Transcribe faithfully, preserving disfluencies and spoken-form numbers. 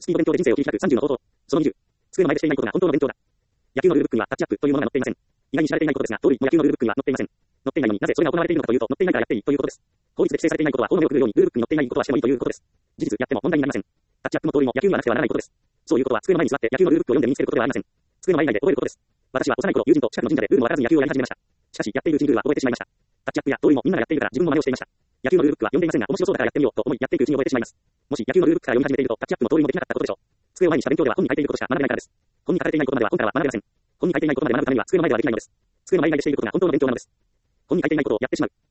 スピード勉強で人生を切り開くさんじゅうの方法。そのにじゅう。机の前でしていないことが本当の勉強だ。野球のルールブックにはタッチアップというものが載っていません。意外に知られていないことですが、盗塁も野球のルールブックには載っていません。載っていないのになぜそれが行われているのかというと、載っていないからやっていいということです。法律で規制されていないことは法の目をくぐるようにルールブックに載っていないことはしてもいいということです。事実、やっても問題になりません。タッチアップも盗塁も野球にはなくてはならないことです。そういうことは机の前に座って野球のルールブックを読んで身につけることではありません。机の前以外で覚えることです。私は幼い頃、友人と近くの神社でルールもわからずに野球をやり始めました。しかし、やっているうちにルールは覚えてしまいました。タッチアップや盗塁もみんながやっているから自分も真似をしていました。野球のルールブックは読んでいませんが、面白そうだからやってみようと思い、やっていくうちに覚えてしまいます。もし野球のルールブックから読み始めていると、タッチアップも盗塁もできなかったことでしょう。机を前にした勉強では本に書いていることしか学べないからです。本に書かれていないことまでは本からは学べません。本に書いていないことまで学ぶためには机の前ではできないのです。机の前以外でしていることが本当の勉強なのです。本に書いていないことをやってしまう。